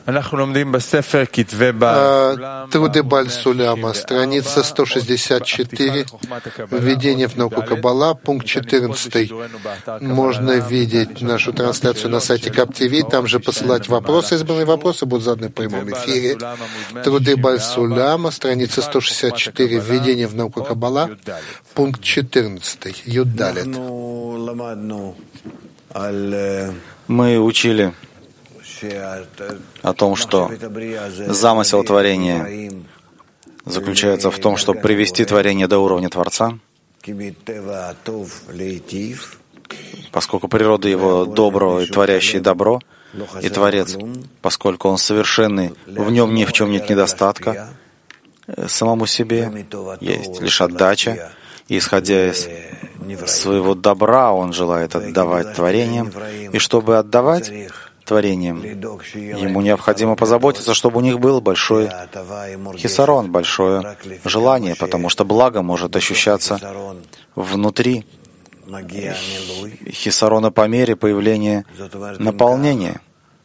Труды Баль-Суляма, страница 164, введение в науку Каббала, пункт 14. Можно видеть нашу трансляцию на сайте КАП-ТВ, там же посылать вопросы, избранные вопросы будут заданы в прямом эфире. Труды Баль-Суляма, страница 164, введение в науку Каббала, пункт 14, Юддалет. Мы учили о том, что замысел творения заключается в том, чтобы привести творение до уровня Творца, поскольку природа его доброго и творящий добро, и Творец, поскольку он совершенный, в нем ни в чем нет недостатка, самому себе есть лишь отдача, и, исходя из своего добра, он желает отдавать творениям, и чтобы отдавать творениям, ему необходимо позаботиться, чтобы у них был большой хисарон, большое желание, потому что благо может ощущаться внутри хисарона по мере появления наполнения.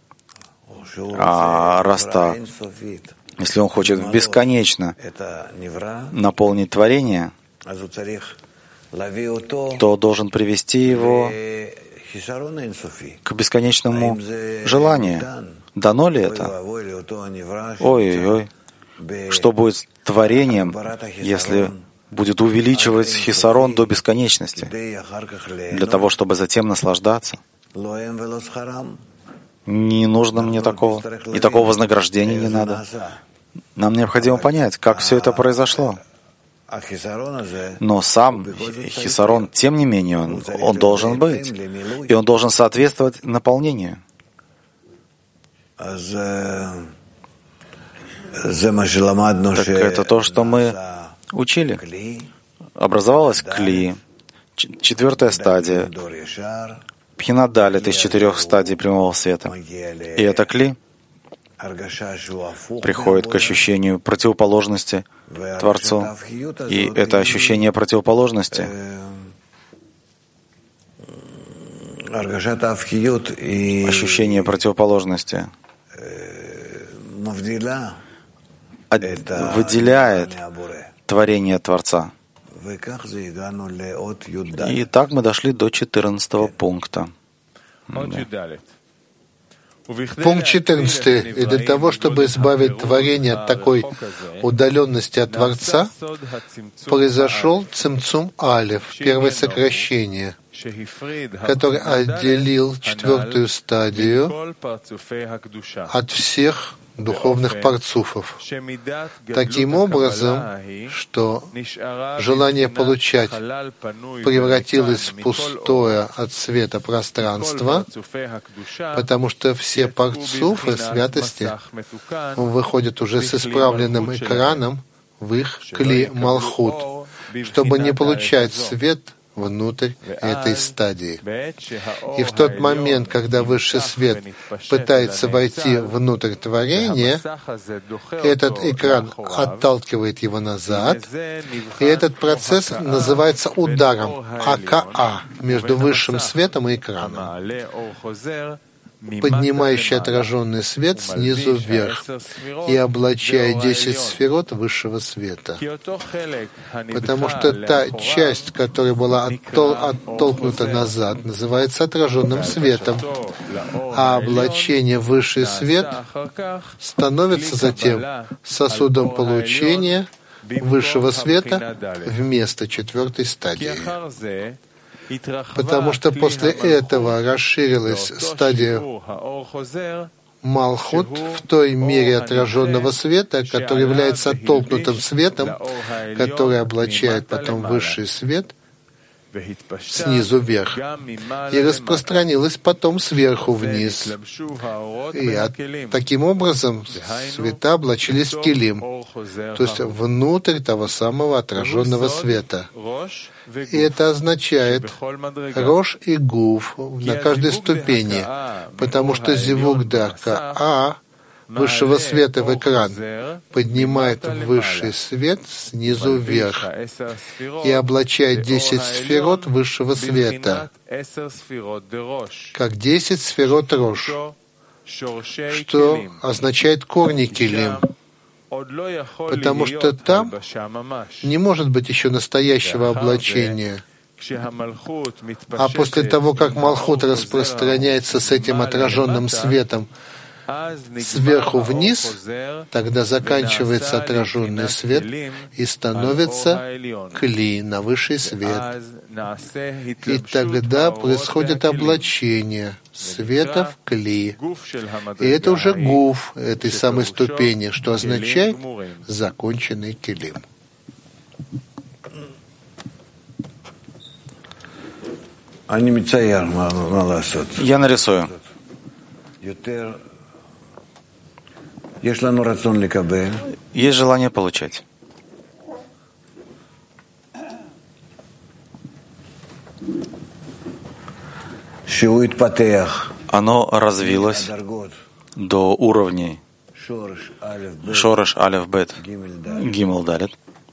А раз так, если он хочет бесконечно наполнить творение, то должен привести его к бесконечному желанию. Дано ли это? Ой-ой-ой. Что будет с творением, если будет увеличивать хисарон до бесконечности, для того, чтобы затем наслаждаться? Не нужно мне такого, и такого вознаграждения не надо. Нам необходимо понять, как все это произошло. Но сам хисарон, тем не менее, он должен быть, и он должен соответствовать наполнению. Так это то, что мы учили. Образовалась кли, 4-я стадия, пхинадалит из 4 стадий прямого света. И это кли приходит к ощущению противоположности Творцу. И это ощущение противоположности выделяет творение Творца. И так мы дошли до 14 пункта. Пункт 14. И для того, чтобы избавить творение от такой удаленности от Творца, произошел цимцум алеф, первое сокращение, который отделил 4-ю стадию от всех духовных парцуфов. Таким образом, что желание получать превратилось в пустое от света пространство, потому что все парцуфы святости выходят уже с исправленным экраном в их кли Малхут, чтобы не получать свет внутрь этой стадии. И в тот момент, когда высший свет пытается войти внутрь творения, этот экран отталкивает его назад, и этот процесс называется ударом АКА между высшим светом и экраном, поднимающий отраженный свет снизу вверх и облачая 10 сферот высшего света. Потому что та часть, которая была оттолкнута назад, называется отраженным светом, а облачение высший свет становится затем сосудом получения высшего света вместо 4-й стадии. Потому что после этого расширилась стадия Малхут в той мере отраженного света, который является оттолкнутым светом, который облачает потом высший свет снизу вверх, и распространилась потом сверху вниз. И таким образом света облачились в килим, то есть внутрь того самого отраженного света. И это означает рош и гуф на каждой ступени, потому что зивук дака высшего света в экран поднимает высший свет снизу вверх и облачает 10 сферот высшего света, как 10 сферот рош, что означает корни килим, потому что там не может быть еще настоящего облачения. А после того, как Малхут распространяется с этим отраженным светом сверху вниз, тогда заканчивается отраженный свет и становится кли, на высший свет. И тогда происходит облачение света в кли. И это уже гуф этой самой ступени, что означает законченный килим. Я нарисую. Есть желание получать. Оно развилось до уровней Шореш Алеф Бет Гимел Далет.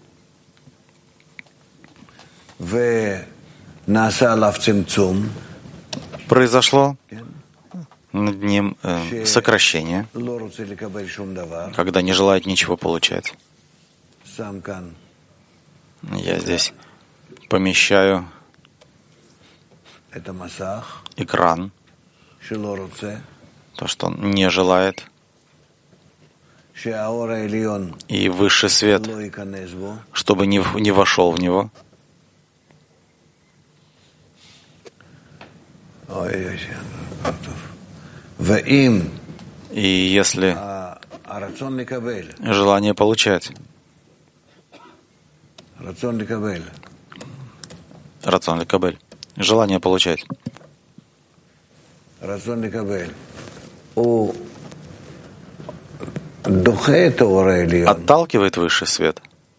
Произошло над ним сокращение, когда не желает ничего получать. Я здесь помещаю экран, то, что он не желает, и высший свет, чтобы не вошел в него. И если желание получать, рацион ликабель, желание получать, отталкивает высший свет,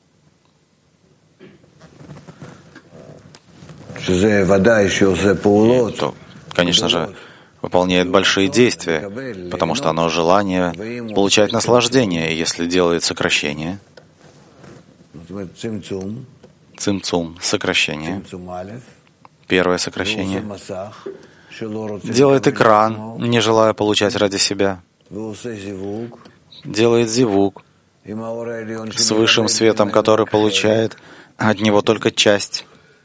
то, конечно же, выполняет большие действия, потому что оно желание получать наслаждение. И если делает сокращение, цимцум, сокращение, первое сокращение, делает экран, не желая получать ради себя, делает зивук с высшим светом, который получает от него только часть,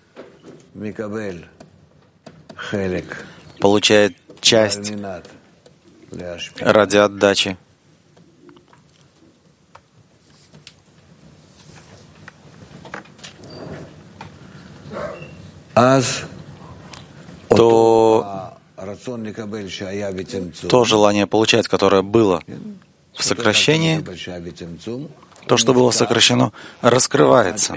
получает часть ради отдачи. То желание получать, которое было в сокращении, то, что было сокращено, раскрывается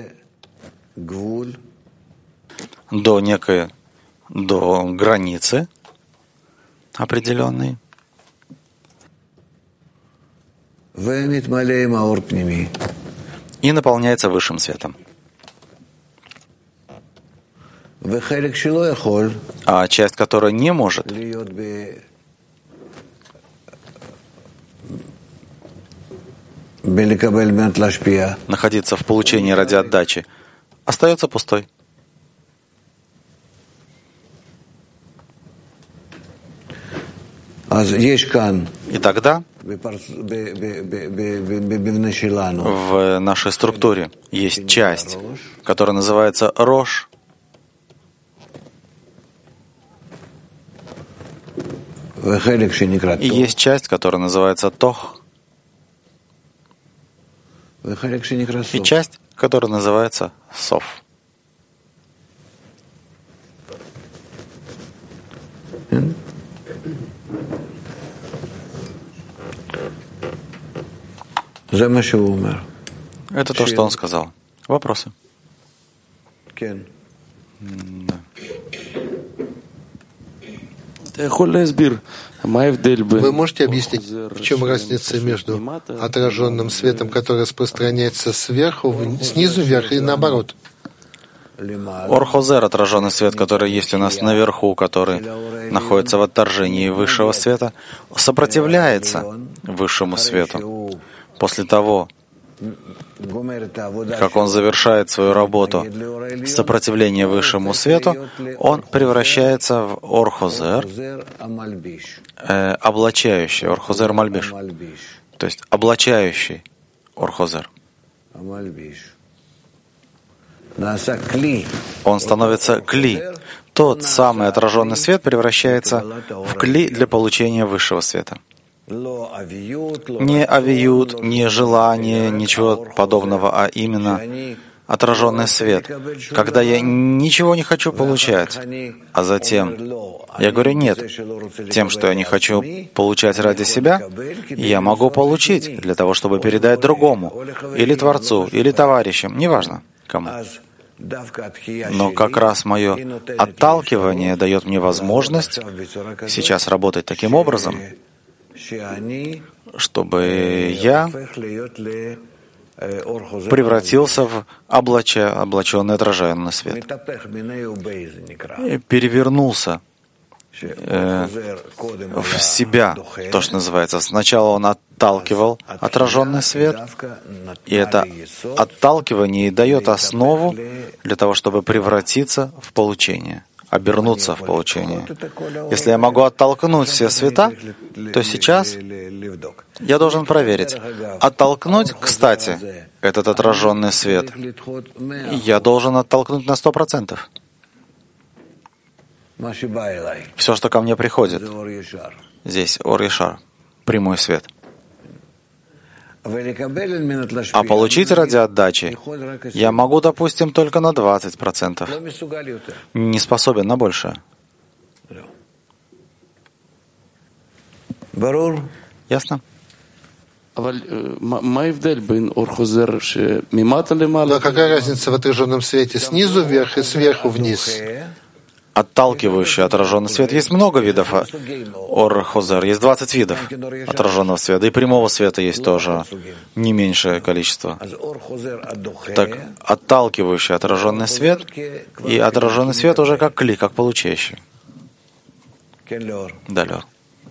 до границы определенной, и наполняется высшим светом. А часть, которая не может находиться в получении ради отдачи, остается пустой. И тогда в нашей структуре есть часть, которая называется Рош, и есть часть, которая называется Тох, и часть, которая называется Сов. Это то, что он сказал. Вопросы? Да. Вы можете объяснить, в чем разница между отраженным светом, который распространяется снизу вверх и наоборот? Орхозер, отраженный свет, который есть у нас наверху, который находится в отторжении высшего света, сопротивляется высшему свету. После того, как он завершает свою работу сопротивление высшему свету, он превращается в Ор-Хозер, облачающий, Ор-Хозер Мальбиш, то есть облачающий Ор-Хозер. Он становится кли. Тот самый отраженный свет превращается в кли для получения высшего света. Не авиют, не желание, ничего подобного, а именно отраженный свет. Когда я ничего не хочу получать, а затем я говорю нет, тем, что я не хочу получать ради себя, я могу получить для того, чтобы передать другому, или Творцу, или товарищам, неважно кому. Но как раз мое отталкивание дает мне возможность сейчас работать таким образом, чтобы я превратился в облаченный отраженный свет. И перевернулся в себя, то, что называется. Сначала он отталкивал отраженный свет, и это отталкивание дает основу для того, чтобы превратиться в получение, обернуться в получение. Если я могу оттолкнуть все света, то сейчас я должен проверить. Оттолкнуть, кстати, этот отраженный свет, я должен оттолкнуть на 100%. Все, что ко мне приходит, здесь Ор-Ешар, прямой свет. А получить ради отдачи я могу, допустим, только на 20%. Не способен на большее. Ясно? Но какая разница в отраженном свете снизу вверх и сверху вниз? Отталкивающий отраженный свет. Есть много видов Ор-Хозер, есть 20 видов отраженного света, и прямого света есть тоже не меньшее количество. Так, отталкивающий отраженный свет и отраженный свет уже как кли, как получающий. Да, Лёр.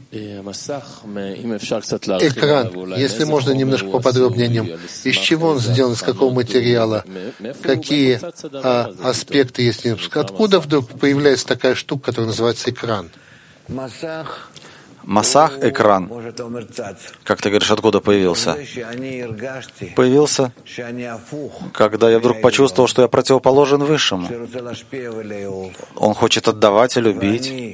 Экран, если можно немножко поподробнее о нем. Из чего он сделан, из какого материала? Какие аспекты есть? Откуда вдруг появляется такая штука, которая называется экран? Масах, экран, как ты говоришь, откуда появился? Появился, когда я вдруг почувствовал, что я противоположен Высшему. Он хочет отдавать и любить.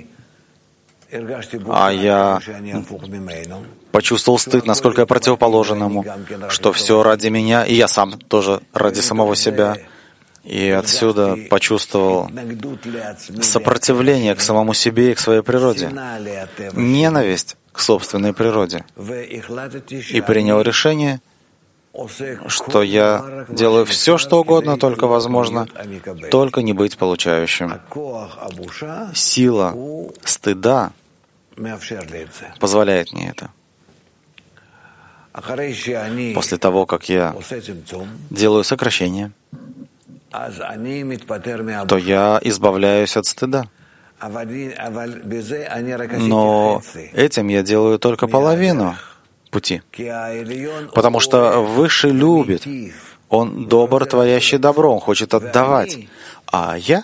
А я почувствовал стыд, насколько я противоположен ему, что все ради меня, и я сам тоже ради самого себя. И отсюда почувствовал сопротивление к самому себе и к своей природе, ненависть к собственной природе. И принял решение, что я делаю все, что угодно, только возможно, только не быть получающим. Сила стыда позволяет мне это. После того, как я делаю сокращение, то я избавляюсь от стыда. Но этим я делаю только половину пути. Потому что Высший любит. Он добр, творящий добро. Он хочет отдавать. А я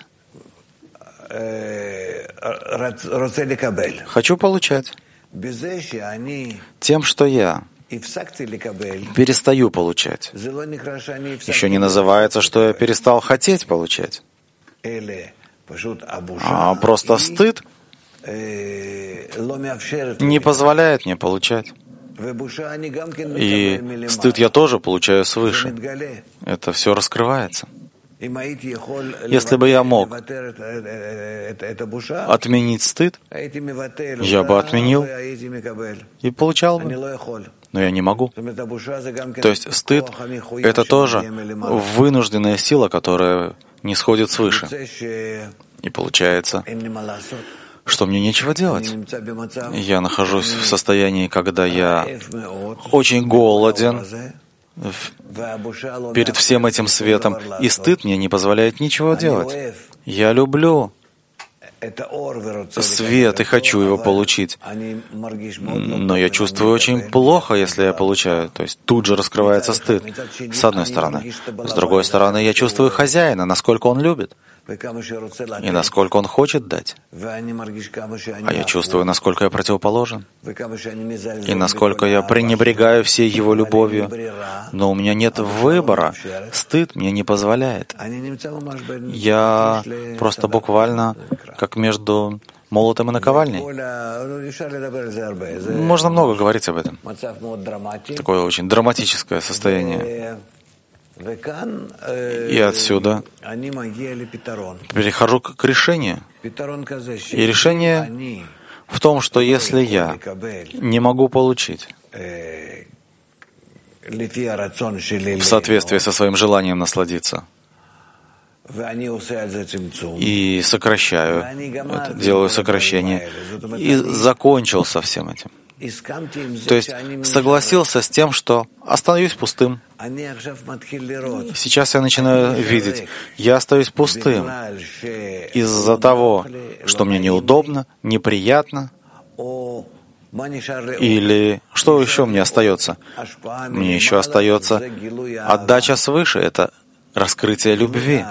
хочу получать. Тем, что я перестаю получать, еще не называется, что я перестал хотеть получать. А просто стыд не позволяет мне получать. И стыд я тоже получаю свыше. Это все раскрывается. Если бы я мог отменить стыд, я бы отменил и получал бы. Но я не могу. То есть стыд — это тоже вынужденная сила, которая не сходит свыше. И получается, что мне нечего делать. Я нахожусь в состоянии, когда я очень голоден перед всем этим светом, и стыд мне не позволяет ничего делать. Я люблю свет и хочу его получить, но я чувствую очень плохо, если я получаю. То есть тут же раскрывается стыд, с одной стороны. С другой стороны, я чувствую хозяина, насколько он любит и насколько он хочет дать. А я чувствую, насколько я противоположен, и насколько я пренебрегаю всей его любовью. Но у меня нет выбора. Стыд мне не позволяет. Я просто буквально как между молотом и наковальней. Можно много говорить об этом. Такое очень драматическое состояние. И отсюда перехожу к решению. И решение в том, что если я не могу получить в соответствии со своим желанием насладиться, и сокращаю это, делаю сокращение, и закончил со всем этим. То есть согласился с тем, что остаюсь пустым. Сейчас я начинаю видеть, я остаюсь пустым из-за того, что мне неудобно, неприятно, или что еще мне остается? Мне еще остается отдача свыше, это раскрытие любви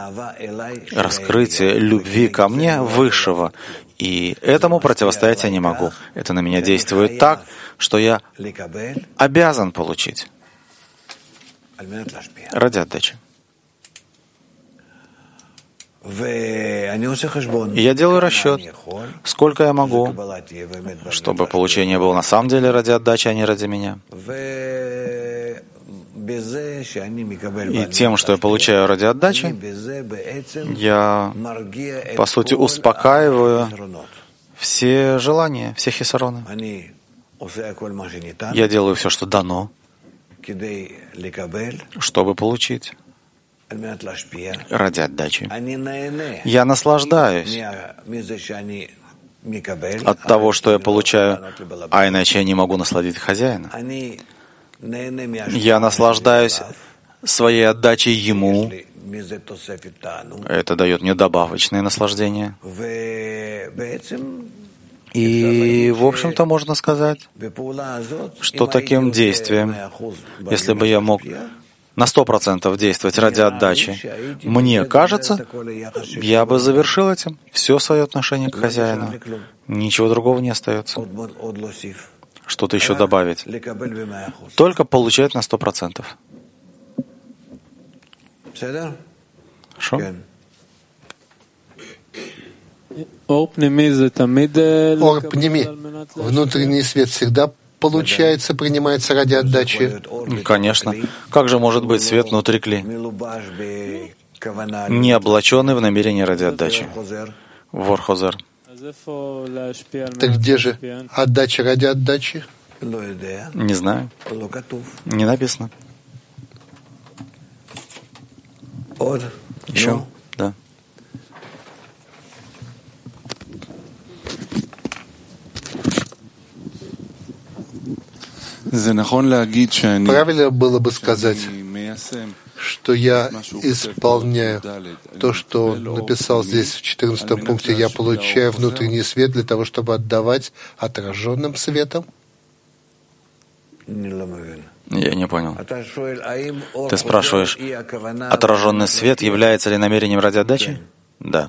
ко мне высшего. И этому противостоять я не могу. Это на меня действует так, что я обязан получить ради отдачи. И я делаю расчет, сколько я могу, чтобы получение было на самом деле ради отдачи, а не ради меня. И тем, что я получаю ради отдачи, я, по сути, успокаиваю все желания, все хисароны. Я делаю все, что дано, чтобы получить ради отдачи. Я наслаждаюсь от того, что я получаю, а иначе я не могу насладить хозяина. Я наслаждаюсь своей отдачей Ему. Это дает мне добавочное наслаждение. И, в общем-то, можно сказать, что таким действием, если бы я мог на 100% действовать ради отдачи, мне кажется, я бы завершил этим все свое отношение к хозяину. Ничего другого не остается. Что-то еще добавить. Только получать на 100%. Хорошо? Ор пними. Внутренний свет всегда получается, принимается ради отдачи. Конечно. Как же может быть свет внутри кли, не облаченный в намерение ради отдачи? Ворхозер. Так где же отдача ради отдачи? Не знаю. Не написано. Еще? Да. Правильно было бы сказать, что я исполняю то, что он написал здесь в 14 пункте. Я получаю внутренний свет для того, чтобы отдавать отраженным светом? Я не понял. Ты спрашиваешь, отраженный свет является ли намерением ради отдачи? Да.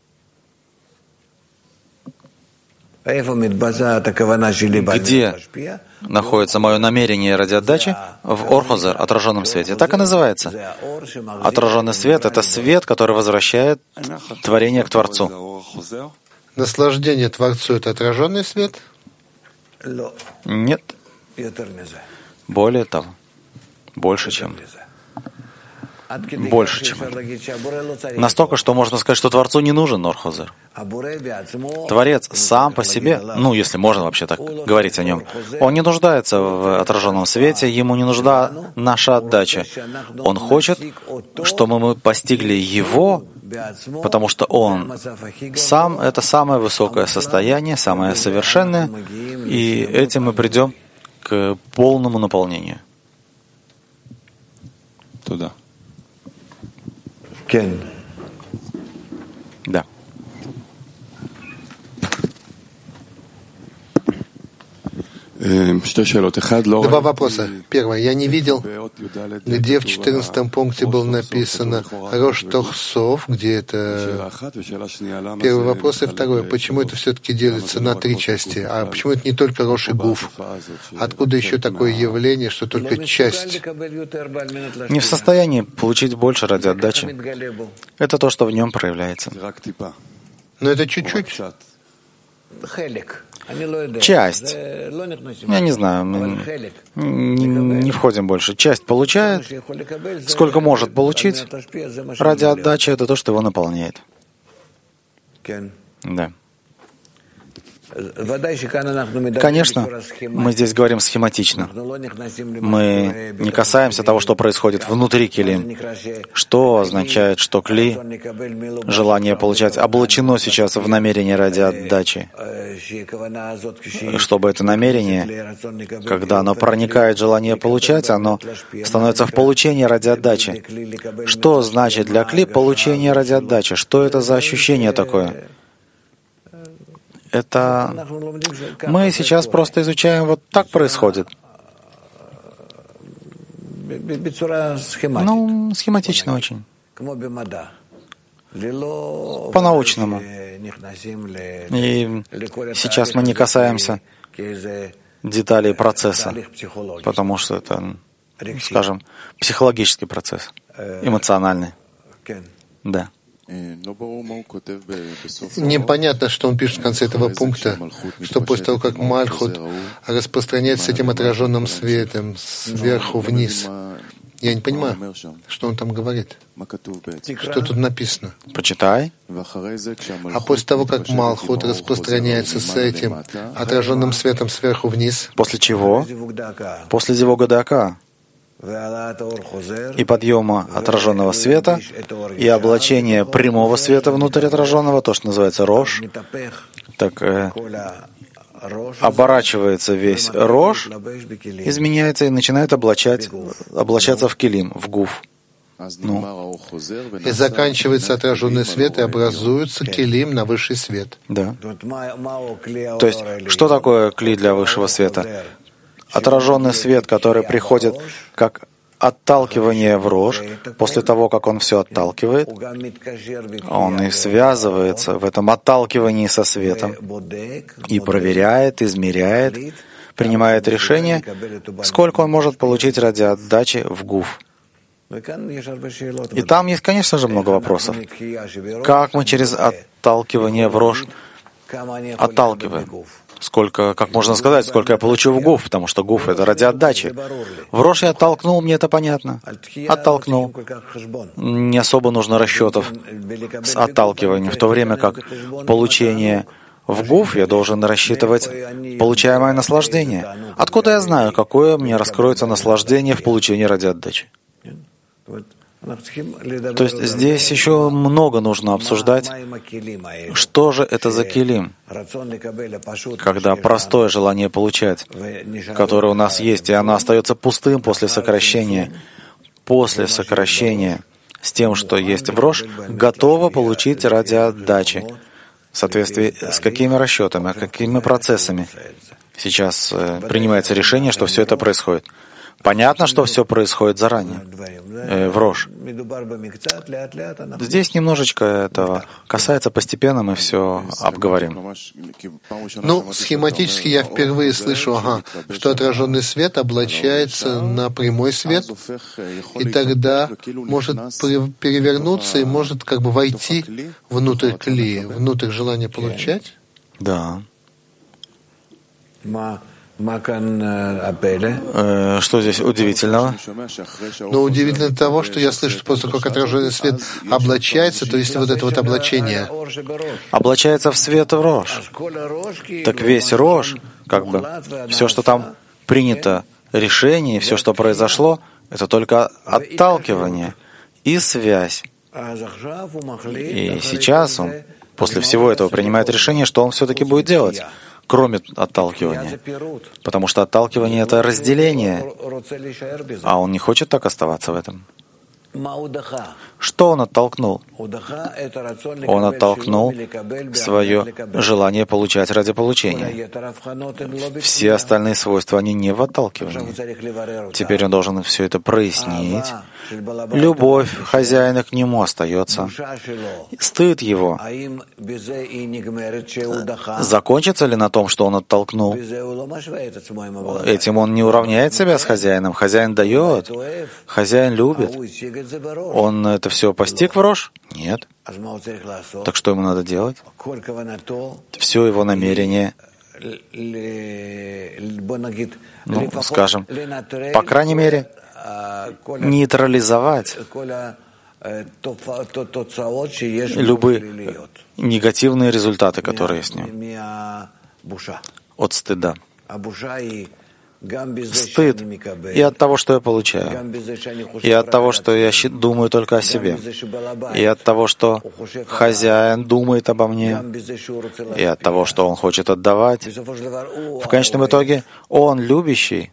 Где находится мое намерение ради отдачи? В Орхозер, отраженном свете. Так и называется. Отраженный свет — это свет, который возвращает творение к Творцу. Наслаждение Творцу — это отраженный свет? Нет. Более того, больше, чем это. Настолько, что можно сказать, что Творцу не нужен Орхозер. Творец сам по себе, если можно вообще так говорить о нем, он не нуждается в отраженном свете, ему не нужна наша отдача. Он хочет, чтобы мы постигли его, потому что он сам — это самое высокое состояние, самое совершенное, и этим мы придем к полному наполнению. Туда. Да. Два вопроса. Первое. Я не видел, где в 14 пункте было написано Рош Тохсов, где это первый вопрос. И второй. Почему это все-таки делится на три части? А почему это не только Рош и Гуф? Откуда еще такое явление, что только часть? Не в состоянии получить больше ради отдачи. Это то, что в нем проявляется. Но это чуть-чуть. Часть. Я не знаю, мы не входим больше. Часть получает, сколько может получить. Ради отдачи это то, что его наполняет. Да. Конечно, мы здесь говорим схематично. Мы не касаемся того, что происходит внутри килим. Что означает, что кли, желание получать, облачено сейчас в намерение ради отдачи. Чтобы это намерение, когда оно проникает в желание получать, оно становится в получении ради отдачи. Что значит для кли получение ради отдачи? Что это за ощущение такое? Это мы сейчас просто изучаем, вот так происходит. Ну, схематично очень. По-научному. И сейчас мы не касаемся деталей процесса, потому что это, скажем, психологический процесс, эмоциональный. Да. Непонятно, что он пишет в конце этого пункта, что после того, как Мальхут распространяется с этим отраженным светом сверху вниз. Я не понимаю, что он там говорит. Что тут написано? Почитай. А после того, как Малхут распространяется с этим отраженным светом сверху вниз. После чего? После Зивога Дака. И подъема отраженного света, и облачения прямого света внутрь отраженного, то, что называется Рош, так оборачивается весь Рош, изменяется и начинает облачаться в килим, в гуф. Ну. И заканчивается отраженный свет, и образуется килим на высший свет. Да. То есть, что такое кли для высшего света? Отраженный свет, который приходит как отталкивание в Рош, после того, как он все отталкивает, он и связывается в этом отталкивании со светом и проверяет, измеряет, принимает решение, сколько он может получить ради отдачи в гуф. И там есть, конечно же, много вопросов. Как мы через отталкивание в Рош отталкиваем? Сколько, как можно сказать, сколько я получу в гуф, потому что гуф — это ради отдачи. В Рош я оттолкнул, мне это понятно. Оттолкнул. Не особо нужно расчетов с отталкиванием, в то время как получение в гуф я должен рассчитывать получаемое наслаждение. Откуда я знаю, какое мне раскроется наслаждение в получении ради отдачи? То есть здесь еще много нужно обсуждать, что же это за килим, когда простое желание получать, которое у нас есть, и оно остается пустым после сокращения с тем, что есть в Рош, готово получить ради отдачи, в соответствии с какими расчетами, какими процессами. Сейчас принимается решение, что все это происходит. Понятно, что все происходит заранее, в Рош. Здесь немножечко этого касается, постепенно мы все обговорим. Ну, схематически я впервые слышу, что отраженный свет облачается на прямой свет, и тогда может перевернуться и может как бы войти внутрь кли, внутрь желания получать. Да. Что здесь удивительного? Но удивительно того, что я слышу, что после того, как отраженный свет облачается, то есть вот это вот облачение. Облачается в свет в Рош. Так весь Рош, как бы, все, что там принято, решение, все, что произошло, это только отталкивание и связь. И сейчас он после всего этого принимает решение, что он все-таки будет делать, кроме отталкивания. Потому что отталкивание — это разделение, а он не хочет так оставаться в этом. Что он оттолкнул? Он оттолкнул свое желание получать ради получения. Все остальные свойства, они не в отталкивании. Теперь он должен все это прояснить. Любовь хозяина к нему остается. Стыд его закончится ли на том, что он оттолкнул? Этим он не уравняет себя с хозяином. Хозяин дает, хозяин любит. Он это все постиг в рожь? Нет. Так что ему надо делать? Все его намерение, скажем, по крайней мере, нейтрализовать любые негативные результаты, которые есть в нем, от стыда. Стыд и от того, что я получаю, и от того, что я думаю только о себе, и от того, что хозяин думает обо мне, и от того, что он хочет отдавать. В конечном итоге он любящий,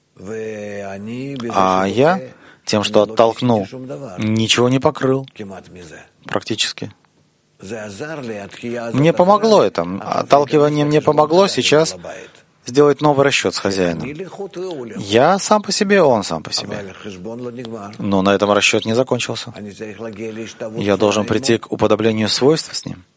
а я тем, что оттолкнул, ничего не покрыл практически. Мне помогло это. Отталкивание мне помогло сейчас сделать новый расчет с хозяином. Я сам по себе, он сам по себе. Но на этом расчет не закончился. Я должен прийти к уподоблению свойств с ним.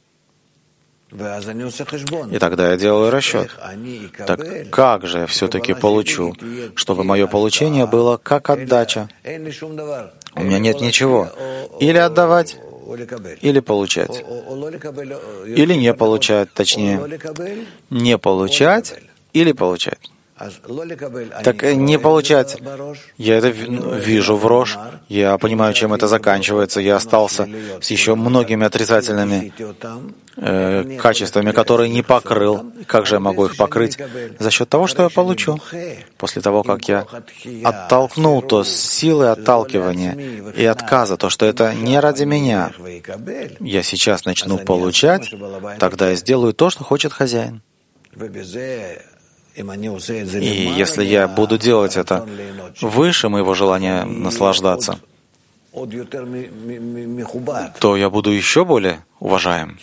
И тогда я делаю расчет. Так как же я все-таки получу, чтобы мое получение было как отдача? У меня нет ничего. Или отдавать, или получать. Или не получать, точнее. Не получать или получать. Так не получать. Я это вижу в рожь, я понимаю, чем это заканчивается. Я остался с еще многими отрицательными качествами, которые не покрыл. Как же я могу их покрыть? За счет того, что я получу. После того, как я оттолкнул то с силой отталкивания и отказа, то, что это не ради меня, я сейчас начну получать, тогда я сделаю то, что хочет хозяин. И если я буду делать это выше моего желания наслаждаться, то я буду еще более уважаем.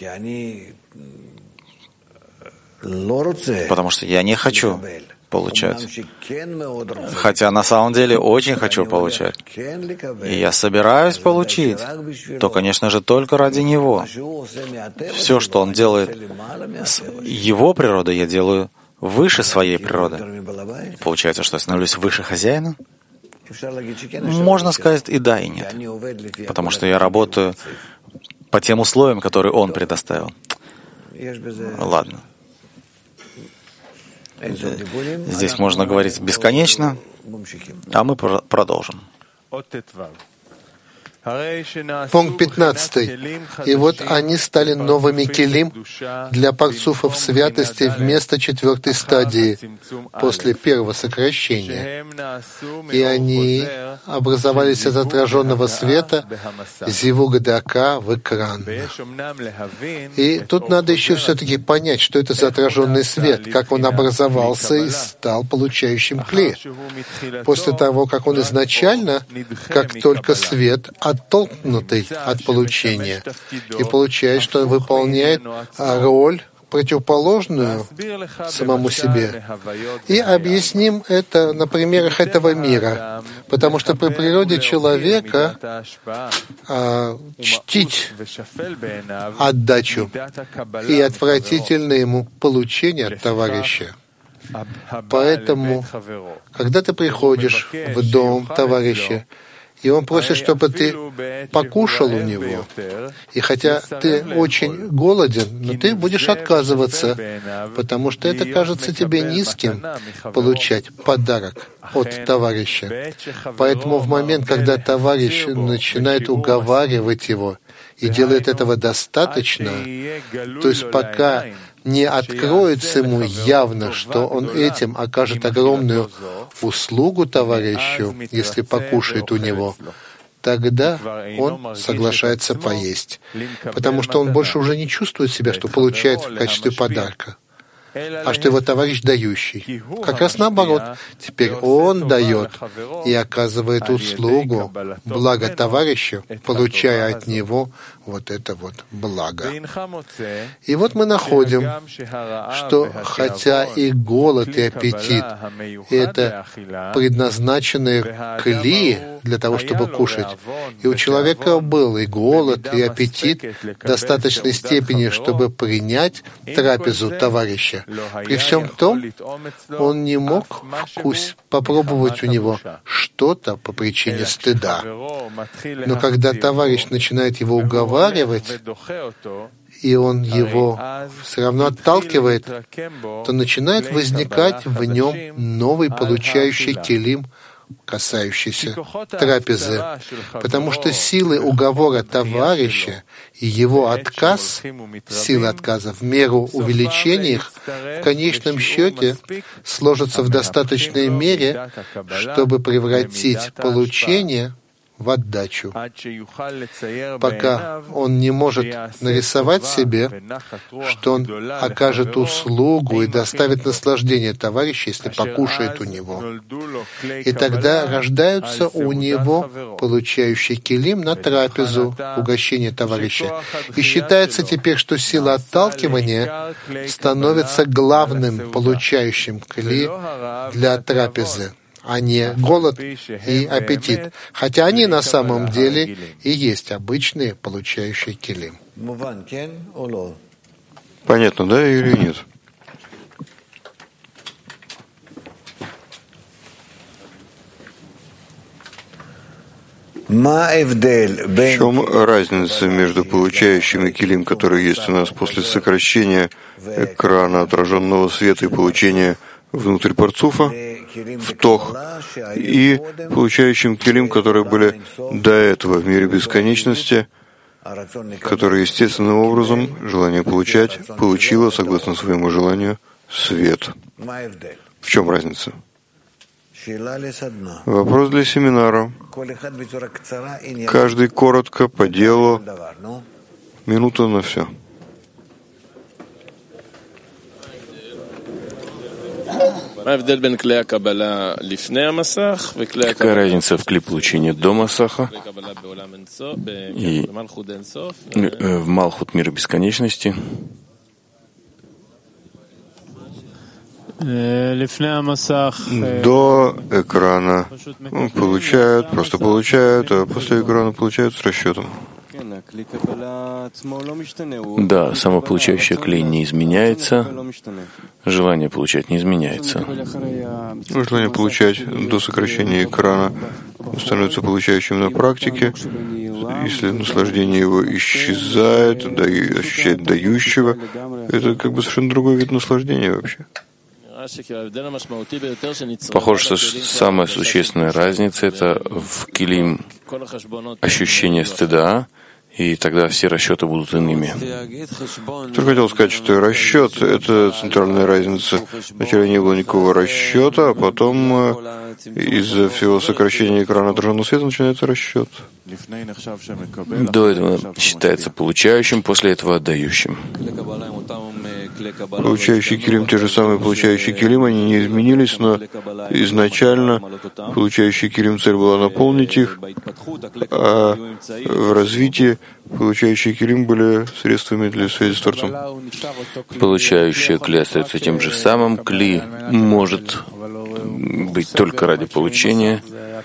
Потому что я не хочу получать. Хотя на самом деле очень хочу получать. И я собираюсь получить, то, конечно же, только ради него. Все, что он делает с его природой, я делаю выше своей природы. Получается, что я становлюсь выше хозяина? Можно сказать и да, и нет. Потому что я работаю по тем условиям, которые он предоставил. Ладно. Здесь можно говорить бесконечно, а мы продолжим. Пункт 15. И вот они стали новыми келим для парцуфов святости вместо четвертой стадии, после первого сокращения. И они образовались от отраженного света зивуга дака в экран. И тут надо еще все-таки понять, что это за отраженный свет, как он образовался и стал получающим клей. После того, как он изначально, как только свет, оттолкнутый от получения, и получает, что он выполняет роль, противоположную самому себе. И объясним это на примерах этого мира, потому что при природе человека чтить отдачу и отвратительно ему получение от товарища. Поэтому, когда ты приходишь в дом товарища, и он просит, чтобы ты покушал у него. И хотя ты очень голоден, но ты будешь отказываться, потому что это кажется тебе низким получать подарок от товарища. Поэтому в момент, когда товарищ начинает уговаривать его и делает этого достаточно, то есть пока не откроется ему явно, что он этим окажет огромную услугу товарищу, если покушает у него, тогда он соглашается поесть, потому что он больше уже не чувствует себя, что получает в качестве подарка. а что его товарищ дающий. Как раз наоборот. Теперь он дает и оказывает услугу, благо товарищу, получая от него вот это вот благо. И вот мы находим, что хотя и голод, и аппетит — это предназначенные кли для того, чтобы кушать, и у человека был и голод, и аппетит в достаточной степени, чтобы принять трапезу товарища. При всем том, он не мог попробовать у него что-то по причине стыда. Но когда товарищ начинает его уговаривать, и он его все равно отталкивает, то начинает возникать в нем новый получающий келим, касающийся трапезы, потому что силы уговора товарища и его отказ, силы отказа в меру увеличения их, в конечном счете сложатся в достаточной мере, чтобы превратить получение в отдачу, пока он не может нарисовать себе, что он окажет услугу и доставит наслаждение товарищу, если покушает у него. И тогда рождаются у него получающие келим на трапезу, угощение товарища. И считается теперь, что сила отталкивания становится главным получающим кли для трапезы, а не голод и аппетит, хотя они на самом деле и есть обычные получающие келим. Понятно, да или нет? В чем разница между получающими келим, которые есть у нас после сокращения экрана отраженного света и получения внутрь парцуфа, втох, и получающим келим, которые были до этого в мире бесконечности, которые естественным образом желание получать получило, согласно своему желанию, свет. В чем разница? Вопрос для семинара. Каждый коротко, по делу, минута на все. Какая разница в кли получения до Масаха и в Малхут мира бесконечности? До экрана получают, просто получают, а после экрана получают с расчетом. Да, самополучающая клей не изменяется, желание получать не изменяется. Желание получать до сокращения экрана становится получающим на практике. Если наслаждение его исчезает, ощущает дающего, это как бы совершенно другой вид наслаждения вообще. Похоже, что самая существенная разница — это в келим ощущение стыда, и тогда все расчеты будут иными. Я хотел сказать, что расчет — это центральная разница. Вначале не было никакого расчета, а потом из-за всего сокращения экрана отраженного света начинается расчет. До этого считается получающим, после этого отдающим. Получающие келим, те же самые получающие келим, они не изменились, но изначально получающие келим цель была наполнить их, а в развитии получающие келим были средствами для связи с Творцом. Получающая кли остается тем же самым. Кли может быть только ради получения,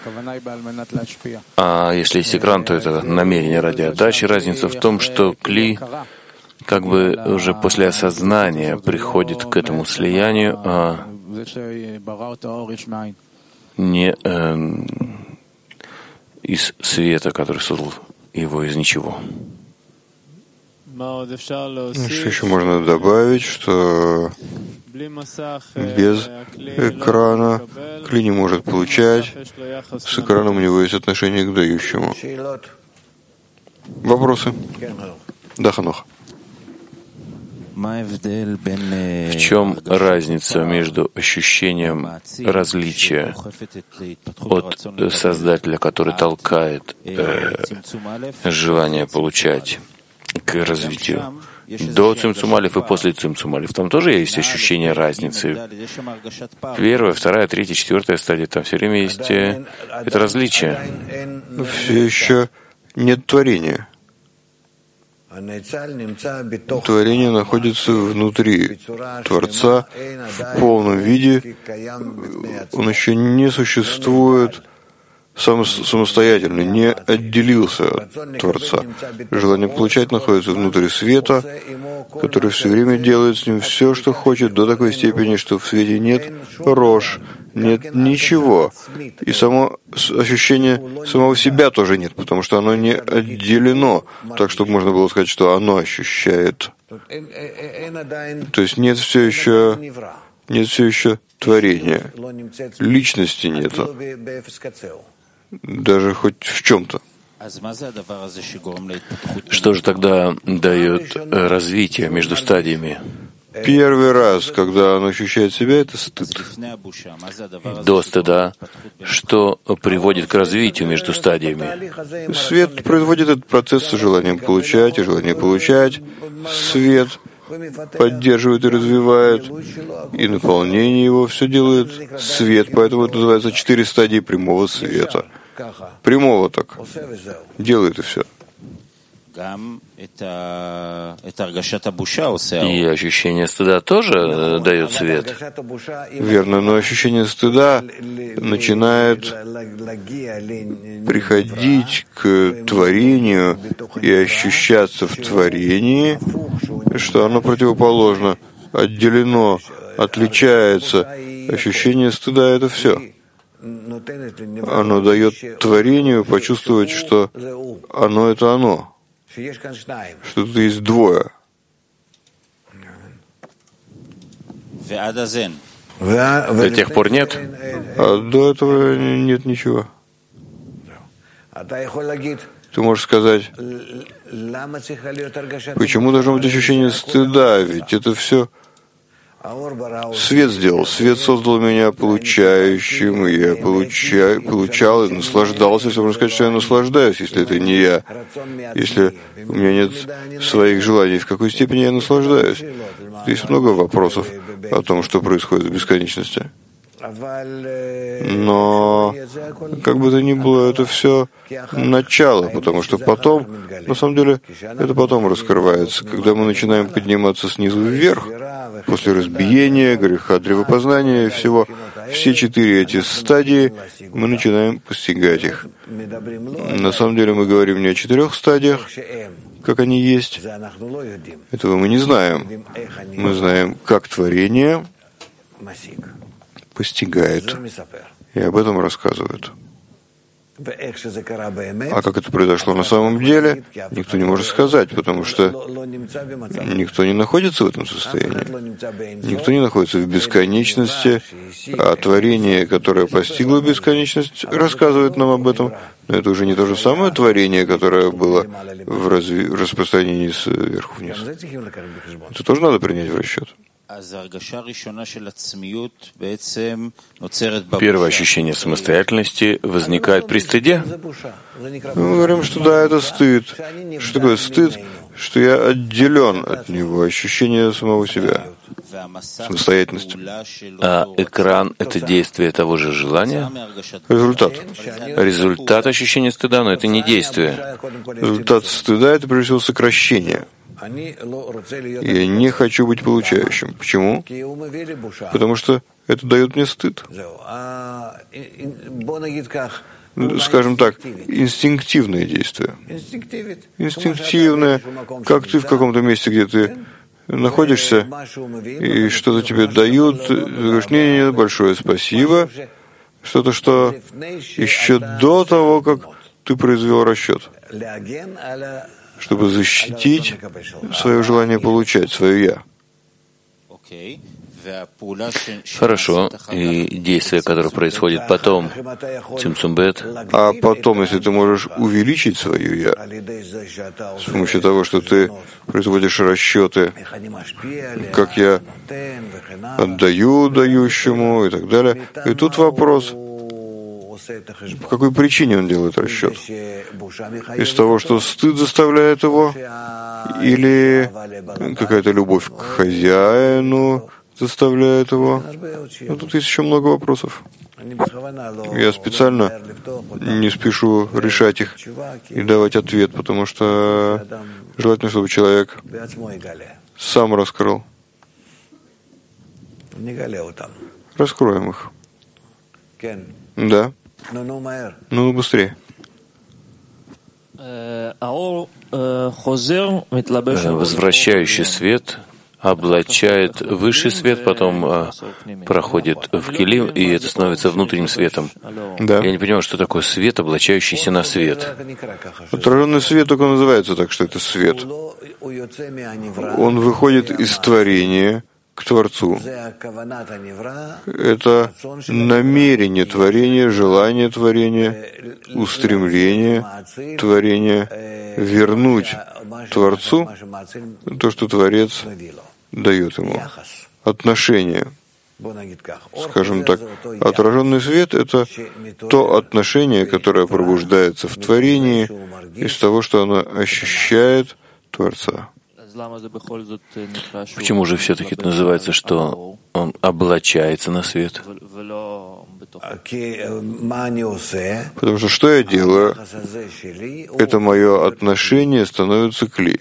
а если есть экран, то это намерение ради отдачи. Разница в том, что кли как бы уже после осознания приходит к этому слиянию, а не из света, который создал его из ничего. Что еще можно добавить, что без экрана кли не может получать, с экраном у него есть отношение к дающему. Вопросы? Да, Ханох. В чем разница между ощущением различия от Создателя, который толкает желание получать, к развитию, до цимцумалев и после цимцумалев. Там тоже есть ощущение разницы. Первая, вторая, третья, четвертая стадия. Там все время есть это различие. Все еще нет творения. Творение находится внутри Творца в полном виде. Он еще не существует самостоятельно, не отделился от Творца. Желание получать находится внутри света, который все время делает с ним все, что хочет, до такой степени, что в свете нет рож, нет ничего. И само ощущение самого себя тоже нет, потому что оно не отделено, так, чтобы можно было сказать, что оно ощущает. То есть нет все еще творения. Личности нету. Даже хоть в чем-то. Что же тогда дает развитие между стадиями? Первый раз, когда он ощущает себя, это стыд. До стыда, что приводит к развитию между стадиями? Свет производит этот процесс с желанием получать, и желание получать. Свет поддерживает и развивает, и наполнение его все делает свет. Поэтому это называется 4 стадии прямого света. Прямого так. Делает и все. И ощущение стыда тоже дает свет? Верно, но ощущение стыда начинает приходить к творению и ощущаться в творении, что оно противоположно, отделено, отличается. Ощущение стыда — это все. Оно дает творению почувствовать, что оно — это оно. Что тут есть двое. До тех пор нет? А до этого нет ничего. Ты можешь сказать, почему должно быть ощущение стыда? Ведь это все свет сделал. Свет создал меня получающим, и я получал и наслаждался. Если можно сказать, что я наслаждаюсь, если это не я. Если у меня нет своих желаний, в какой степени я наслаждаюсь? Есть много вопросов о том, что происходит в бесконечности. Но, как бы то ни было, это все начало, потому что потом, на самом деле, это потом раскрывается. Когда мы начинаем подниматься снизу вверх, после разбиения, греха, древопознания и всего, все 4 эти стадии, мы начинаем постигать их. На самом деле мы говорим не о 4 стадиях, как они есть. Этого мы не знаем. Мы знаем, как творение постигает, и об этом рассказывают. А как это произошло на самом деле, никто не может сказать, потому что никто не находится в этом состоянии. Никто не находится в бесконечности, а творение, которое постигло бесконечность, рассказывает нам об этом. Но это уже не то же самое творение, которое было в распространении сверху вниз. Это тоже надо принять в расчет. Первое ощущение самостоятельности возникает при стыде. Мы говорим, что да, это стыд. Что такое стыд? Что я отделен от него, ощущение самого себя, самостоятельности. А экран — это действие того же желания? Результат. Результат ощущения стыда, но это не действие. Результат стыда — это, прежде всего, сокращение. Я не хочу быть получающим. Почему? Потому что это дает мне стыд. Скажем так, инстинктивное действие. Инстинктивное, как ты в каком-то месте, где ты находишься, и что-то тебе дают, ты говоришь, не, большое спасибо, что-то, что еще до того, как ты произвел расчет, чтобы защитить свое желание получать, свое «я». Хорошо. И действие, которое происходит потом, цимцум-бет. А потом, если ты можешь увеличить свое «я» с помощью того, что ты производишь расчеты, как я отдаю дающему и так далее. И тут вопрос, По какой причине он делает расчет? Из того, что стыд заставляет его? Или какая-то любовь к хозяину заставляет его? Но тут есть еще много вопросов. Я специально не спешу решать их и давать ответ, потому что желательно, чтобы человек сам раскрыл. Раскроем их. Да. Ну, быстрее. Возвращающий свет облачает высший свет, потом проходит в килим, и это становится внутренним светом. Да. Я не понимаю, что такое свет, облачающийся на свет. Отраженный свет только называется так, что это свет. Он выходит из творения к Творцу. Это намерение творения, желание творения, устремление творения вернуть Творцу то, что Творец дает ему. Отношение. Скажем так, отраженный свет — это то отношение, которое пробуждается в творении из того, что оно ощущает Творца. Почему же все-таки это называется, что он облачается на свет? Потому что я делаю? Это мое отношение становится кли.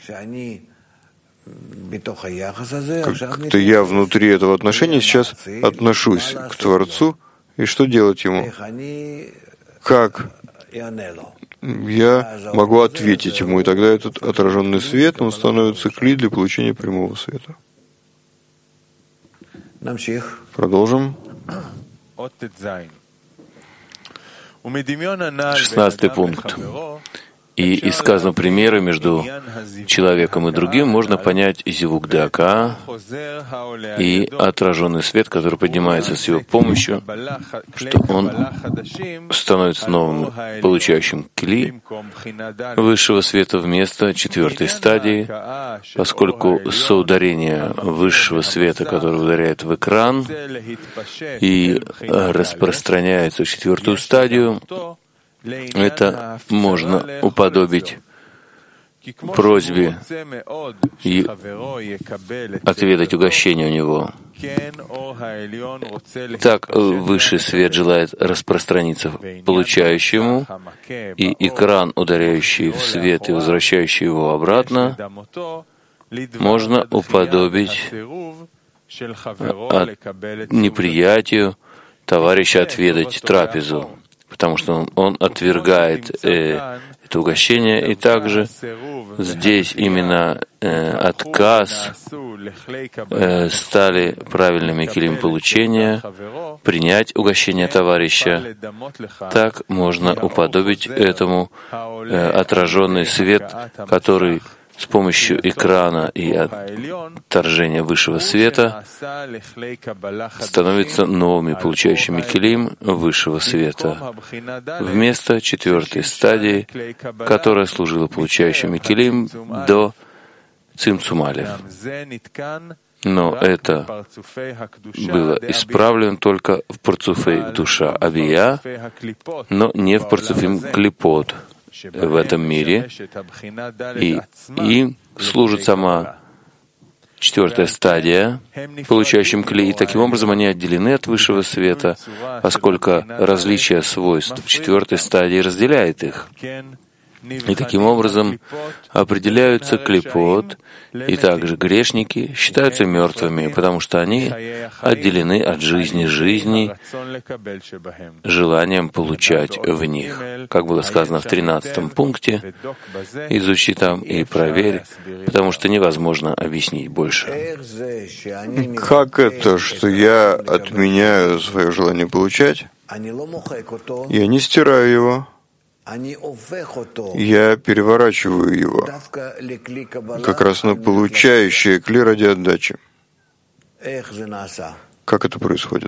Как-то я внутри этого отношения сейчас отношусь к Творцу, и что делать ему? Как я могу ответить ему, и тогда этот отраженный свет, он становится кли для получения прямого света. Продолжим. 16 пункт. И из сказанного примера между человеком и другим можно понять зивук дака и отраженный свет, который поднимается с его помощью, что он становится новым, получающим кли высшего света вместо четвертой стадии, поскольку соударение высшего света, который ударяет в экран и распространяется в четвертую стадию, это можно уподобить просьбе и отведать угощение у него. Так высший свет желает распространиться получающему, и экран, ударяющий в свет и возвращающий его обратно, можно уподобить неприятию товарища отведать трапезу, потому что он отвергает это угощение, и также здесь именно отказ стали правильными килим получения, принять угощение товарища. Так можно уподобить этому отраженный свет, который с помощью экрана и отторжения высшего света становятся новыми, получающими килим высшего света, вместо четвертой стадии, которая служила получающими килим до цимцумалев. Но это было исправлено только в парцуфей душа Авия, но не в парцуфим клипот в этом мире, и им служит сама четвертая стадия, получающим кли, и таким образом они отделены от высшего света, поскольку различие свойств в четвертой стадии разделяет их. И таким образом определяются клипот, и также грешники считаются мертвыми, потому что они отделены от жизни желанием получать в них. Как было сказано в 13 пункте, изучи там и проверь, потому что невозможно объяснить больше. Как это, что я отменяю свое желание получать? Я не стираю его. Я переворачиваю его как раз на получающее кли ради отдачи. Как это происходит?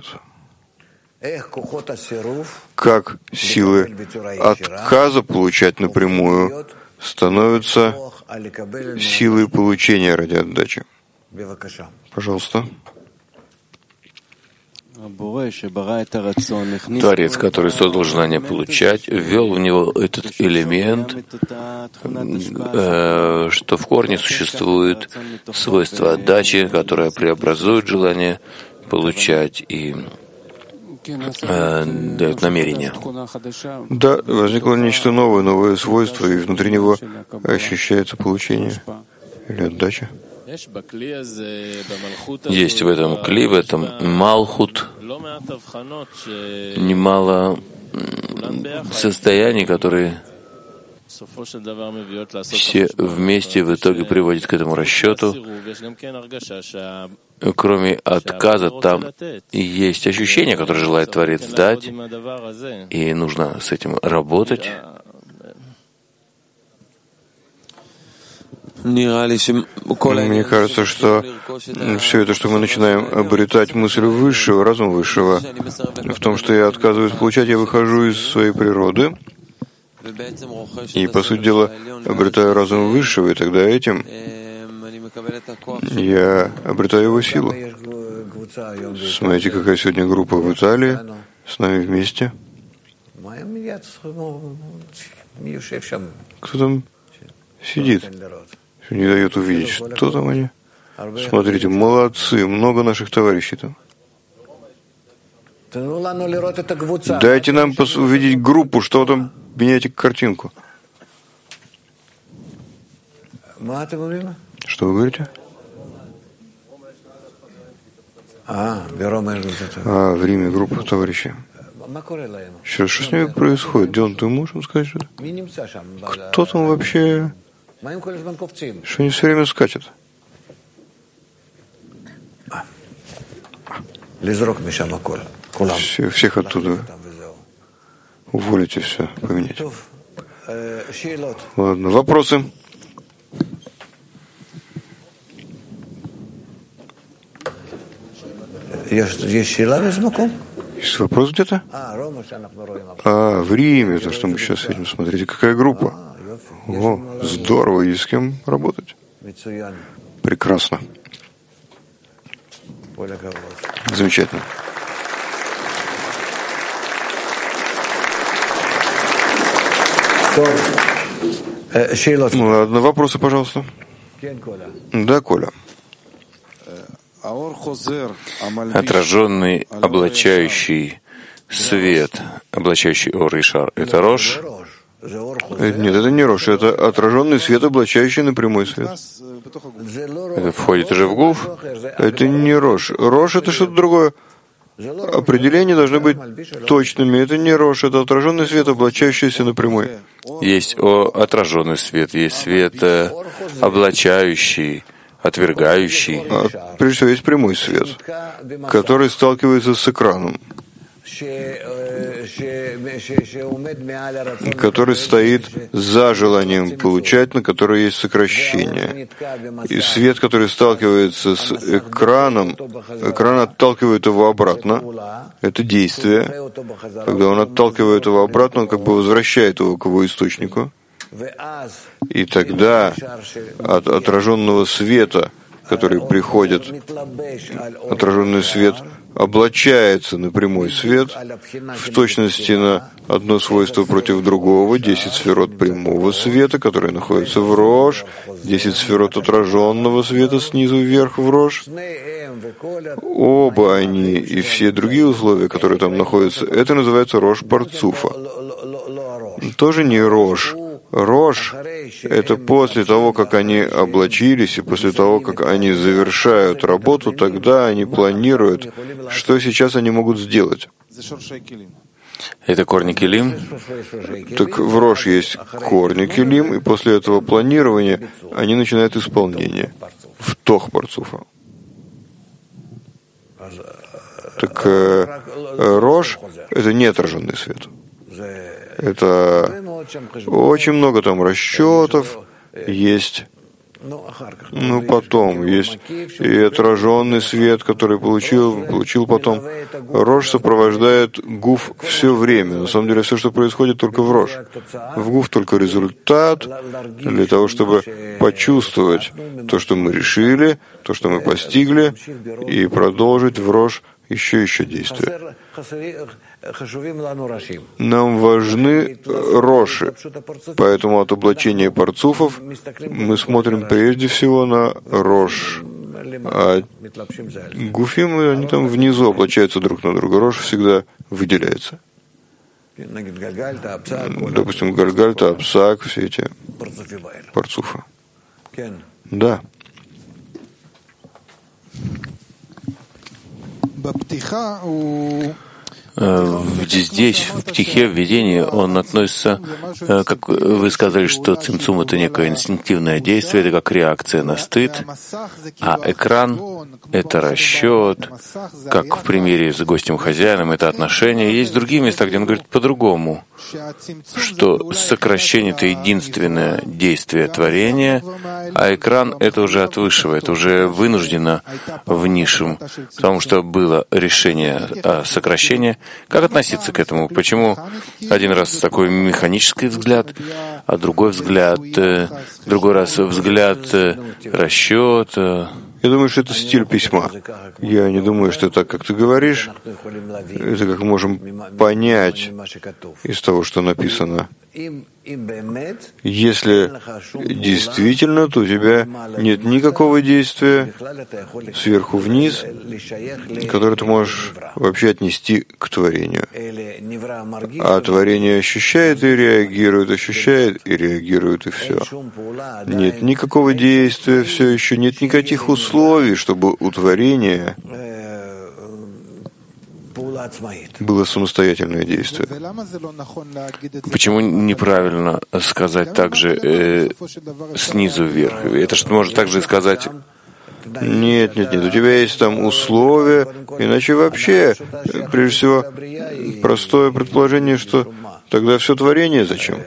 Как силы отказа получать напрямую становятся силой получения ради отдачи? Пожалуйста. Творец, который создал желание получать, ввел в него этот элемент, что в корне существует свойство отдачи, которое преобразует желание получать и дает намерение. Да, возникло нечто новое, новое свойство, и внутри него ощущается получение или отдача. Есть в этом кли, в этом малхут, немало состояний, которые все вместе в итоге приводят к этому расчету. Кроме отказа, там есть ощущение, которое желает Творец дать, и нужно с этим работать. Мне кажется, что все это, что мы начинаем обретать мысль высшего, разум высшего, в том, что я отказываюсь получать, я выхожу из своей природы, и, по сути дела, обретаю разум высшего, и тогда этим я обретаю его силу. Смотрите, какая сегодня группа в Италии, с нами вместе. Кто там сидит? Не дает увидеть, что там они. Смотрите, молодцы, много наших товарищей там. Дайте нам увидеть группу, что там, меняйте картинку. Что вы говорите? В Риме группа товарищей. Что с ними происходит? Дион, ты можешь сказать что-то? Кто там вообще? Что они все время скачут? Всех оттуда уволите, все, поменяйте. Ладно, вопросы? Есть вопрос где-то? В Риме, то, что мы сейчас видим. Смотрите, какая группа. О, здорово, есть с кем работать. Прекрасно. Замечательно. Ладно, вопросы, пожалуйста. Да, Коля. Отраженный, облачающий свет, облачающий ор и шар, это Рош? Нет, это не Рош, это отраженный свет, облачающий на прямой свет. Это входит уже в Гуф? Это не Рош. Рош — это что-то другое. Определения должны быть точными. Это не Рош, это отраженный свет, облачающийся на прямой. Есть отраженный свет, есть свет облачающий, отвергающий. Прежде всего, есть прямой свет, который сталкивается с экраном, который стоит за желанием получать, на который есть сокращение. И свет, который сталкивается с экраном, экран отталкивает его обратно. Это действие. Когда он отталкивает его обратно, он как бы возвращает его к его источнику. И тогда от отраженного света, который приходит, отраженный свет облачается на прямой свет, в точности на одно свойство против другого, 10 сферот прямого света, которые находятся в Рош, 10 сферот отраженного света снизу вверх в Рош. Оба они и все другие условия, которые там находятся, это называется Рош Парцуфа. Тоже не Рош. Рош — это после того, как они облачились, и после того, как они завершают работу, тогда они планируют, что сейчас они могут сделать. Это корни Келим? Так в Рош есть корни Келим, и после этого планирования они начинают исполнение в Тох Парцуфа. Так Рош — это не отраженный свет. Это очень много там расчетов есть. Ну, потом есть и отраженный свет, который получил потом. Рош сопровождает Гуф все время. На самом деле, все, что происходит, только в Рош. В Гуф только результат для того, чтобы почувствовать то, что мы решили, то, что мы постигли, и продолжить в Рош еще действия. Нам важны роши, поэтому от облачения парцуфов мы смотрим прежде всего на рош, а гуфим, они там внизу облачаются друг на друга. Рош всегда выделяется. Допустим, Гальгальта, Апсак, все эти парцуфы. Да. Здесь, в птихе, в видении, он относится, как вы сказали, что цимцум — это некое инстинктивное действие, это как реакция на стыд, а экран — это расчет, как в примере с гостем-хозяином, это отношение. Есть другие места, где он говорит по-другому, что сокращение — это единственное действие творения, а экран — это уже от высшего, это уже вынуждено в низшем, потому что было решение о сокращении. Как относиться к этому? Почему один раз такой механический взгляд, а другой раз взгляд расчет? Я думаю, что это стиль письма. Я не думаю, что так, как ты говоришь, это как мы можем понять из того, что написано. Если действительно, то у тебя нет никакого действия сверху вниз, которое ты можешь вообще отнести к творению. А творение ощущает и реагирует, ощущает и реагирует, и все. Нет никакого действия, все еще нет никаких условий, чтобы у творения было самостоятельное действие. Почему неправильно сказать также снизу вверх? Это что можно также сказать? Нет, у тебя есть там условия, иначе вообще, прежде всего, простое предположение, что тогда все творение зачем?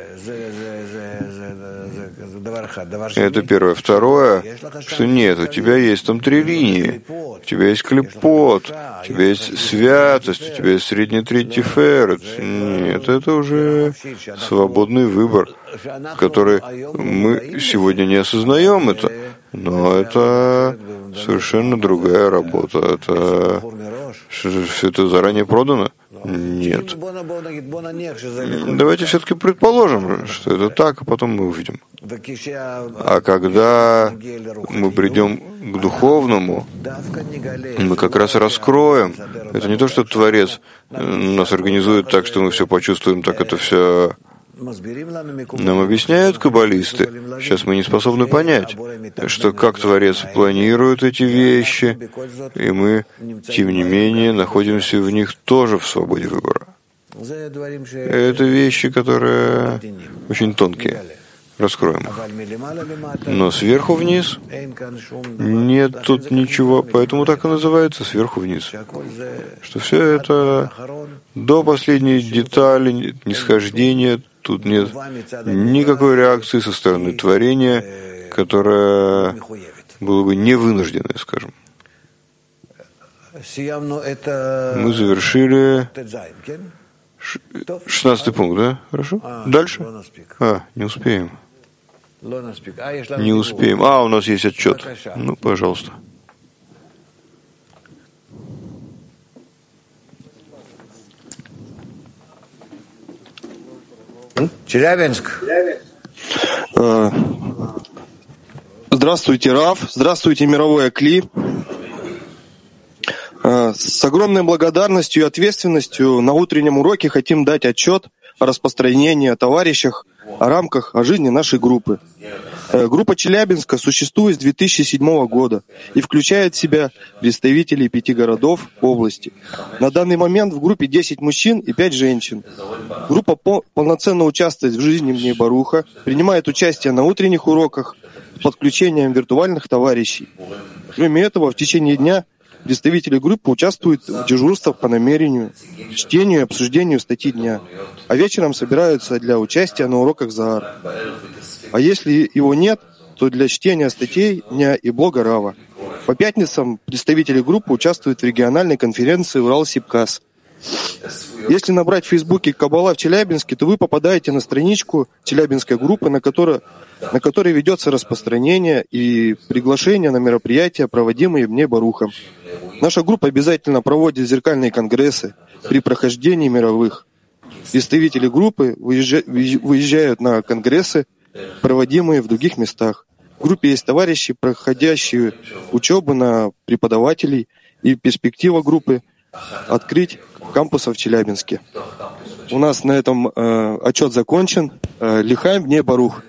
Это первое. Второе, что нет, у тебя есть там 3 линии. У тебя есть клепот, у тебя есть святость, у тебя есть средний третий ферет. Нет, это уже свободный выбор, который мы сегодня не осознаем это. Но это совершенно другая работа. Это все это заранее продано? Нет. Давайте все-таки предположим, что это так, а потом мы увидим. А когда мы придем к духовному, мы как раз раскроем. Это не то, что Творец нас организует так, что мы все почувствуем, так это все. Нам объясняют каббалисты, сейчас мы не способны понять, что как Творец планирует эти вещи, и мы, тем не менее, находимся в них тоже в свободе выбора. Это вещи, которые очень тонкие. Раскроем их. Но сверху вниз нет тут ничего, поэтому так и называется сверху вниз. Что все это до последней детали, нисхождения, тут нет никакой реакции со стороны творения, которая была бы невынужденная, скажем. Мы завершили 16 пункт, да? Хорошо? Дальше? Не успеем. Не успеем. У нас есть отчет. Ну, пожалуйста. Челябинск. Здравствуйте, Рав. Здравствуйте, мировой Акли. С огромной благодарностью и ответственностью на утреннем уроке хотим дать отчет о распространении о товарищах, о рамках, о жизни нашей группы. Группа Челябинска существует с 2007 года и включает в себя представителей 5 городов области. На данный момент в группе 10 мужчин и 5 женщин. Группа полноценно участвует в жизни Бней Баруха, принимает участие на утренних уроках с подключением виртуальных товарищей. Кроме этого, в течение дня представители группы участвуют в дежурствах по намерению, чтению и обсуждению статьи дня, а вечером собираются для участия на уроках Заар. А если его нет, то для чтения статей дня и блога Рава. По пятницам представители группы участвуют в региональной конференции Урал-Сибкас. Если набрать в Фейсбуке «Каббала в Челябинске», то вы попадаете на страничку челябинской группы, на которой ведется распространение и приглашение на мероприятия, проводимые Бней Барухом. Наша группа обязательно проводит зеркальные конгрессы при прохождении мировых. Представители группы выезжают на конгрессы, проводимые в других местах. В группе есть товарищи, проходящие учебу на преподавателей, и перспектива группы — открыть кампусы в Челябинске. У нас на этом отчет закончен. Лихаем бне барух.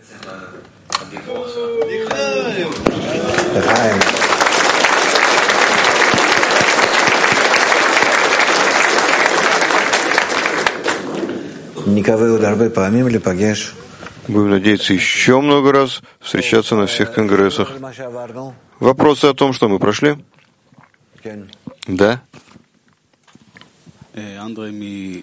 Будем надеяться еще много раз встречаться на всех конгрессах. Вопросы о том, что мы прошли? Да? Андрей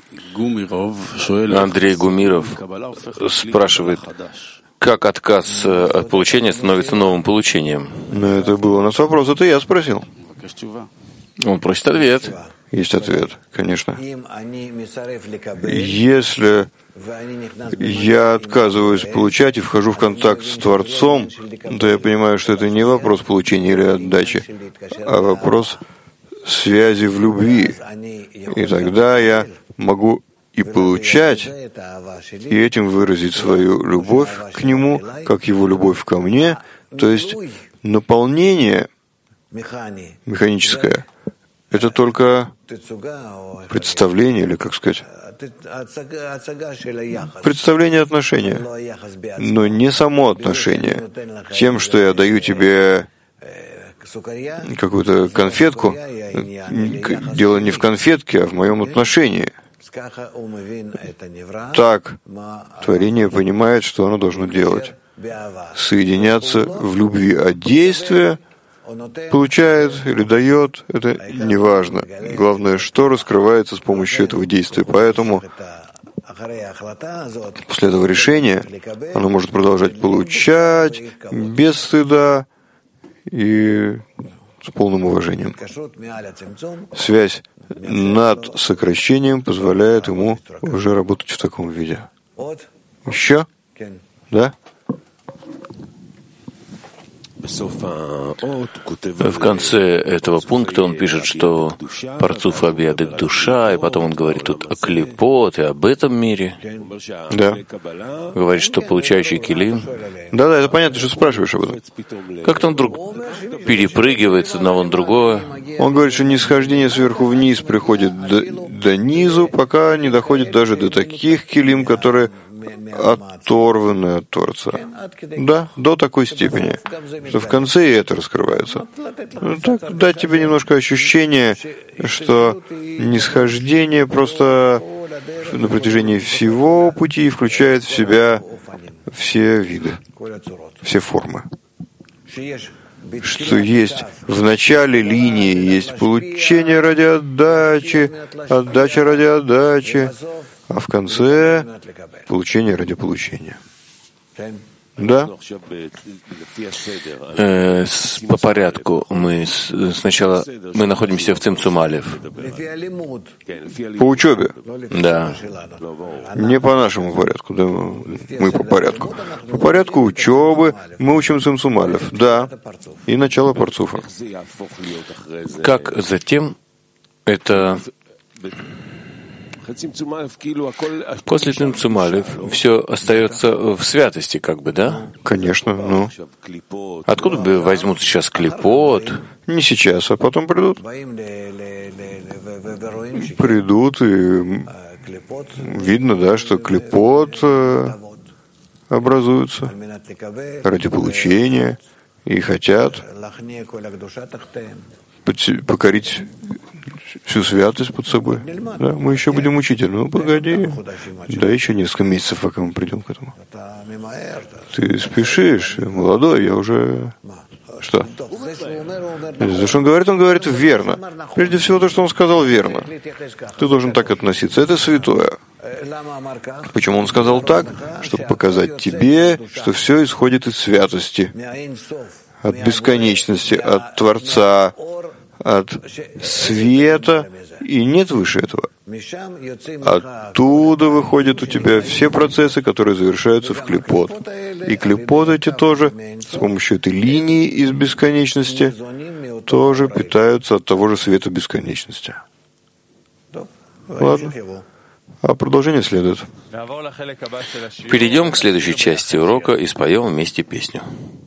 Гумиров спрашивает, как отказ от получения становится новым получением? Ну, это был у нас вопрос, это я спросил. Он просит ответ. Есть ответ, конечно. Если я отказываюсь получать и вхожу в контакт с Творцом, то я понимаю, что это не вопрос получения или отдачи, а вопрос связи в любви. И тогда я могу и получать, и этим выразить свою любовь к Нему, как Его любовь ко мне, то есть наполнение механическое. Это только представление, или, как сказать, представление отношения, но не само отношение. Тем, что я даю тебе какую-то конфетку, дело не в конфетке, а в моем отношении. Так творение понимает, что оно должно делать. Соединяться в любви, а действие получает или дает, это не важно. Главное, что раскрывается с помощью этого действия. Поэтому после этого решения оно может продолжать получать без стыда и с полным уважением. Связь над сокращением позволяет ему уже работать в таком виде. Еще? Да? В конце этого пункта он пишет, что Парцуф объядет душа, и потом он говорит тут о клипот и об этом мире. Да. Говорит, что получающий килим. Да, это понятно, что спрашиваешь об этом. Как-то он вдруг перепрыгивает с одного на другое. Он говорит, что нисхождение сверху вниз приходит до низу, пока не доходит даже до таких килим, которые оторваны от Творца. Да, до такой степени, что в конце и это раскрывается. Ну, так, дать тебе немножко ощущение, что нисхождение просто на протяжении всего пути включает в себя все виды, все формы. Что есть в начале линии, есть получение ради отдачи, отдача ради отдачи, а в конце получение ради получения. Да? По порядку сначала мы находимся в Цимцум Алеф. По учебе? Да. Не по нашему порядку, да, мы по порядку. По порядку учебы мы учим Цимцум Алеф, да, и начало Парцуфа. Как затем это... После Цимцум Алеф все остается в святости, как бы, да? Конечно, ну. Откуда бы возьмут сейчас клипот? Не сейчас, а потом придут. Придут, и видно, да, что клипот образуются ради получения и хотят покорить всю святость под собой. Да, мы еще будем учить. Ну, погоди. Да, еще несколько месяцев, пока мы придем к этому. Ты спешишь, молодой, я уже... Что? То, что он говорит верно. Прежде всего, то, что он сказал, верно. Ты должен так относиться. Это святое. Почему он сказал так? Чтобы показать тебе, что все исходит из святости, от бесконечности, от Творца, от света, и нет выше этого. Оттуда выходят у тебя все процессы, которые завершаются в клипот. И клипот эти тоже с помощью этой линии из бесконечности тоже питаются от того же света бесконечности. Ладно. А продолжение следует. Перейдем к следующей части урока и споем вместе песню.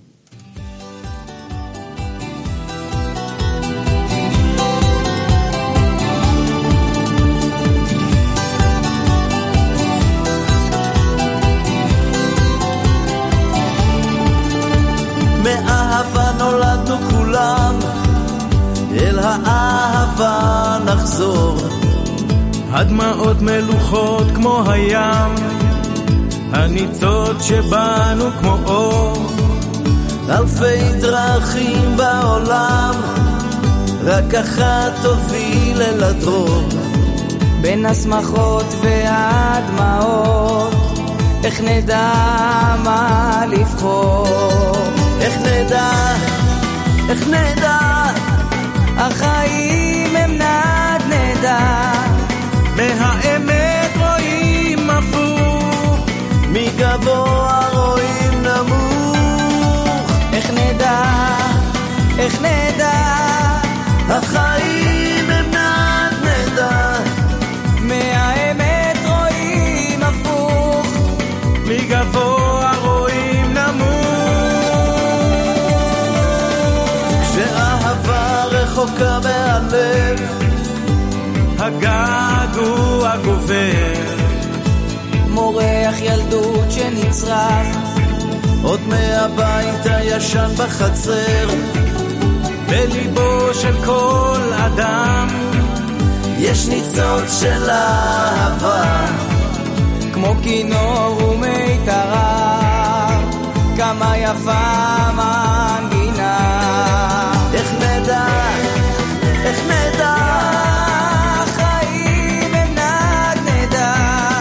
מאהבה נולדנו כולם, אל האהבה נחזור. הדמעות מלוכות כמו הים, הניצות שבנו כמו אור. אלפי דרכים בעולם, רק אחת תוביל אל הדרור. בין השמחות והדמעות, איך נדע מה לבחור? איך נדע, החיים הם נדנדה. מהאמת רואים הפוך, מגבוה רואים נמוך. איך נדע, החיים הם נדנדה. מהאמת רואים הפוך, מגבוה רואים נמוך. כשאהבה רחוקה מהלב, הגעגוע גובר. מורח ילדות שנצרח עוד מהבית הישן בחצר. בליבו של כל אדם יש ניצוץ של אהבה, כמו כינור ומיתרה, כמה יפה מנגינה. איך נדע, החיים הם נדנדה.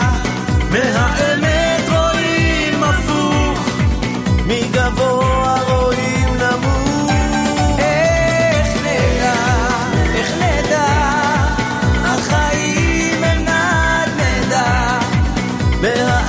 מהאמת רואים הפוך, מגבוה רואים נמוך. איך נדע, החיים הם נדנדה.